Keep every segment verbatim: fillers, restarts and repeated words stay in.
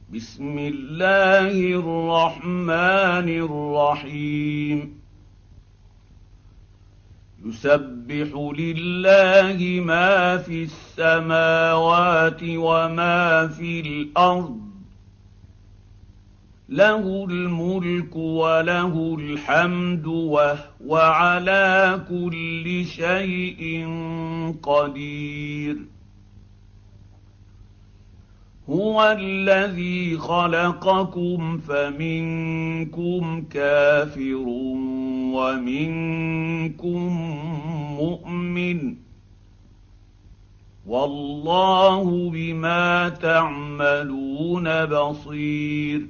بسم الله الرحمن الرحيم يسبح لله ما في السماوات وما في الأرض له الملك وله الحمد وهو على كل شيء قدير هو الذي خلقكم فمنكم كافر ومنكم مؤمن والله بما تعملون بصير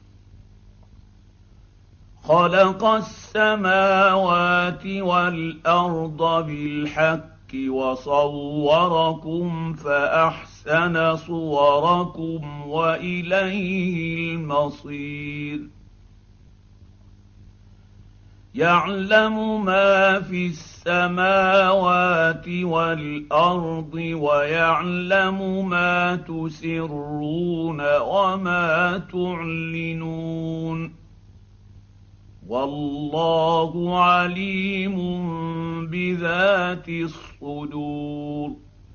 خلق السماوات والأرض بالحق وصوركم فأحسن صوركم وإليه المصير يعلم ما في السماوات والأرض ويعلم ما تسرون وما تعلنون والله عليم بذات الصدور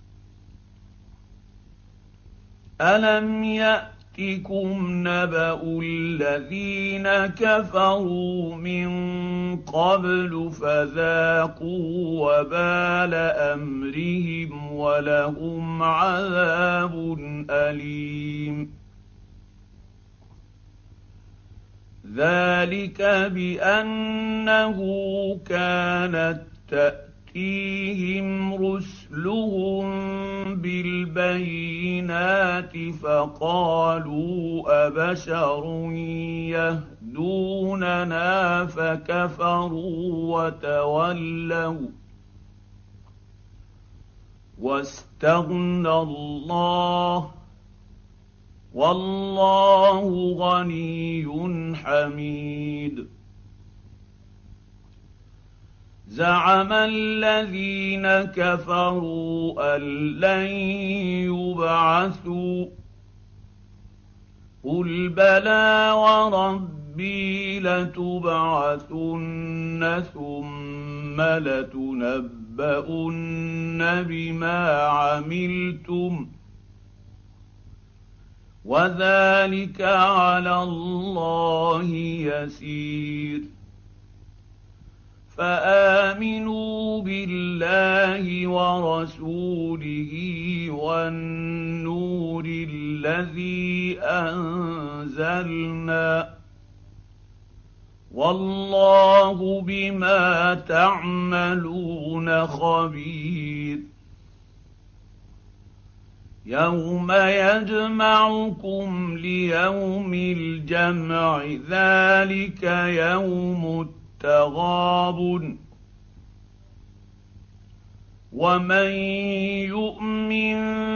ألم يأتكم نبأ الذين كفروا من قبل فذاقوا وبال أمرهم ولهم عذاب أليم ذلك بأنه كانت تأتيهم رسلهم بالبينات فقالوا أبشر يهدوننا فكفروا وتولوا واستغنى الله والله غني حميد زعم الذين كفروا أن لن يبعثوا قل بلى وربي لتبعثن ثم لتنبؤن بما عملتم وذلك على الله يسير فآمنوا بالله ورسوله والنور الذي أنزلنا والله بما تعملون خبير يوم يجمعكم ليوم الجمع ذلك يوم التغابن ومن يؤمن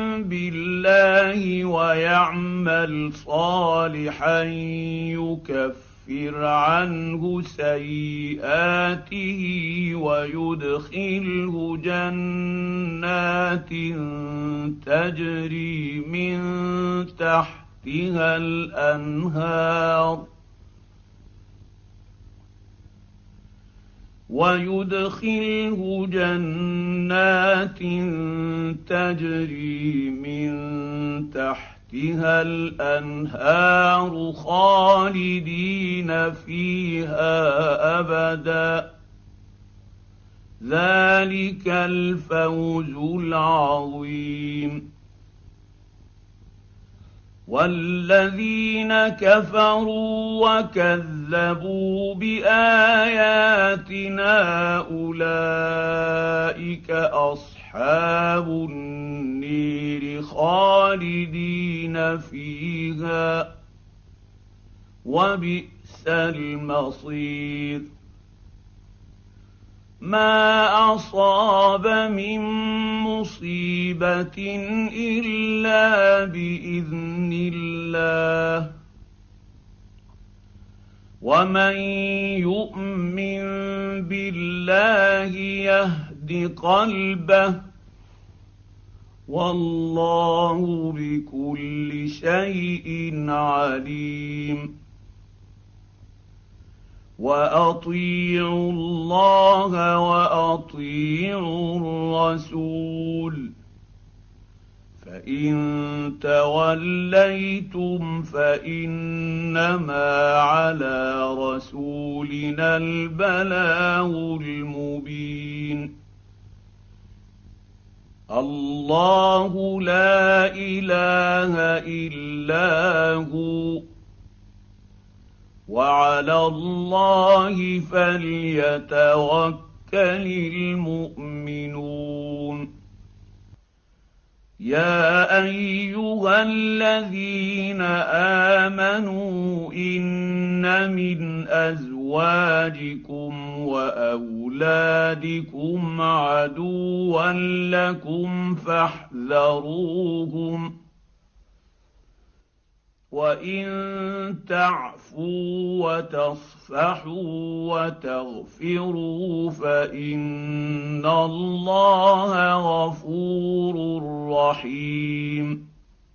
بالله ويعمل صالحا يكفر عنه سيئاته ويدخله جنات تجري من تحتها الأنهار ويدخله جنات تجري من تحتها الأنهار خالدين فيها أبدا ذلك الفوز العظيم والذين كفروا وكذبوا بآياتنا أولئك أصحاب النير خالدين فيها وبئس المصير ما أصاب من مصيبة إلا بإذن الله ومن يؤمن بالله يهد قلبه والله بكل شيء عليم واطيعوا الله واطيعوا الرسول فان توليتم فانما على رسولنا البلاغ المبين الله لا اله الا هو وعلى الله فليتوكل المؤمنون يا ايها الذين امنوا ان من ازواجكم واولادكم عدوا لكم فاحذروهم وان تعفوا وتصفحوا وتغفروا فان الله غفور رحيم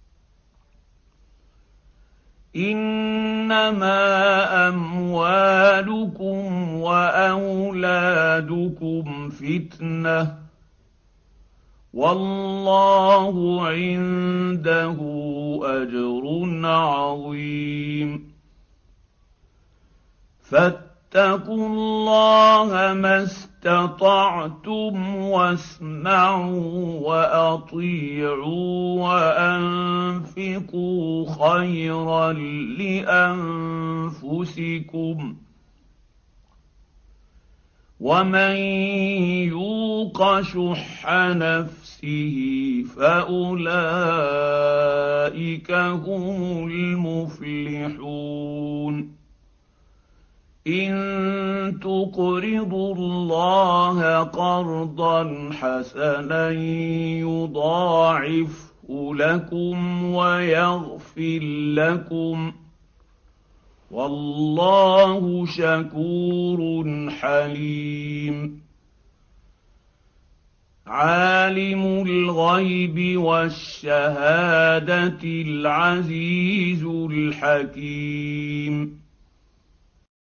انما اموالكم واولادكم فتنه والله عنده اجر عظيم فاتقوا الله ما استطعتم واسمعوا واطيعوا وانفقوا خيرا لانفسكم ومن يوق شح نفسه فاولئك هم المفلحون ان تقرضوا الله قرضا حسنا يضاعفه لكم ويغفر لكم والله شكور حليم عالم الغيب والشهاده العزيز الحكيم